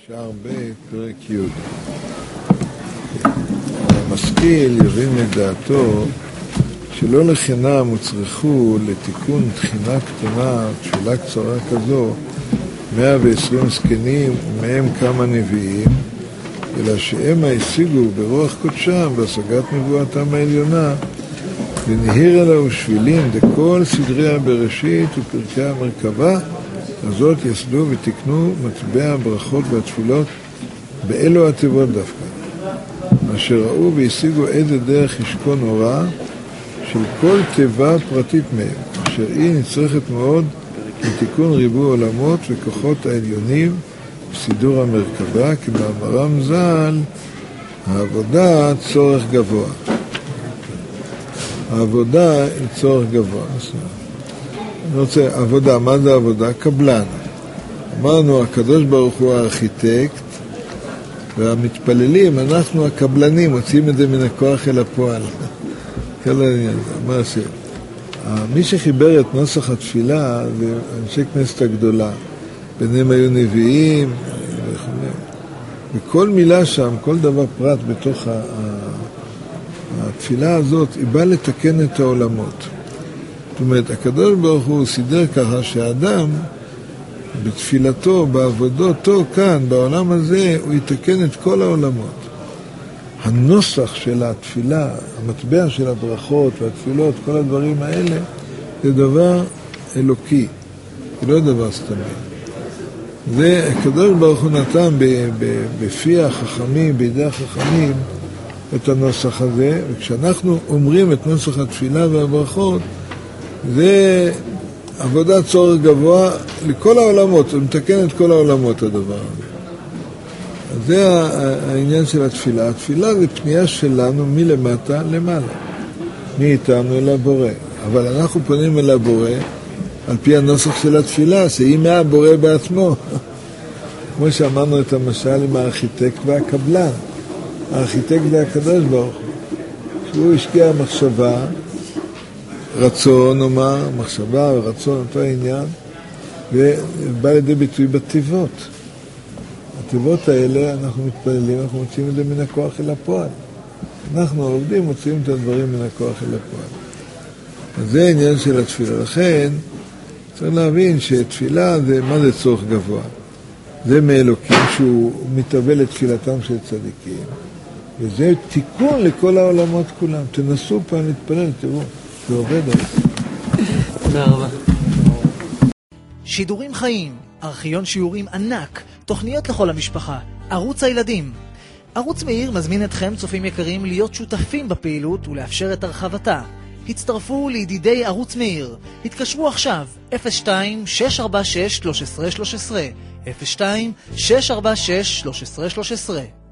שער ב' פרק י'. המשכיל יבין לדעתו שלא לחינם הוצרכו לתיקון תחינה קטנה, תפילה קצרה כזו, 120 זקנים ומהם כמה נביאים, אלא שהם השיגו ברוח קודשם בהשגת נבואתם העליונה, ונהיר עליו שבילים דכל סדרי הבראשית ופרקי המרכבה, הזאת יסדו ותקנו מטבע הברכות והתפילות באלו התיבות דווקא, אשר ראו והשיגו איזה דרך ישכון הוראה של כל תיבה פרטית מהם, אשר היא נצרכת מאוד לתיקון ריבוי עולמות וכוחות העליונים בסידור המרכבה, כמאמרם ז"ל, העבודה צורך גבוה. העבודה היא צורך גבוה. אני רוצה, עבודה, מה זה עבודה? קבלן. אמרנו, הקדוש ברוך הוא הארכיטקט, והמתפללים, אנחנו הקבלנים, מוצאים את זה מן הכוח אל הפועל. כל העניין, מה עושה? מי שחיבר את נוסח התפילה זה אנשי כנסת הגדולה. ביניהם היו נביאים וכו'. וכל מילה שם, כל דבר פרט בתוך התפילה הזאת, היא באה לתקן את העולמות. זאת אומרת, הקדוש ברוך הוא סידר ככה שהאדם בתפילתו, בעבודתו כאן, בעולם הזה, הוא יתקן את כל העולמות. הנוסח של התפילה, המטבע של הברכות והתפילות, כל הדברים האלה, זה דבר אלוקי, זה לא דבר סתמי. זה הקדוש ברוך הוא נתן בפי החכמים, בידי החכמים, את הנוסח הזה, וכשאנחנו אומרים את נוסח התפילה והברכות, זה עבודת צורך גבוה לכל העולמות, זה מתקן את כל העולמות הדבר הזה. אז זה העניין של התפילה. התפילה זה פנייה שלנו מלמטה למעלה, מאיתנו אל הבורא. אבל אנחנו פונים אל הבורא על פי הנוסח של התפילה, שהיא מהבורא בעצמו. כמו שאמרנו את המשל עם הארכיטקט והקבלן. הארכיטקט זה הקדוש ברוך הוא. שהוא השקיע מחשבה, רצון, נאמר, מחשבה ורצון, אותו העניין, ובא לידי ביטוי בתיבות. התיבות האלה, אנחנו מתפללים, אנחנו מוצאים את זה מן הכוח אל הפועל. אנחנו עובדים, מוצאים את הדברים מן הכוח אל הפועל. אז זה העניין של התפילה. לכן, צריך להבין שתפילה זה, מה זה צורך גבוה? זה מאלוקים שהוא מתהווה לתפילתם של צדיקים. וזה תיקון לכל העולמות כולם. תנסו פעם להתפלל, תראו. זה עובד. תודה רבה. שידורים חיים, ארכיון שיעורים ענק, תוכניות לכל המשפחה, ערוץ הילדים. ערוץ מאיר מזמין אתכם, צופים יקרים, להיות שותפים בפעילות ולאפשר את הרחבתה. הצטרפו לידידי ערוץ מאיר. התקשרו עכשיו 02-646-1313 02-646-1313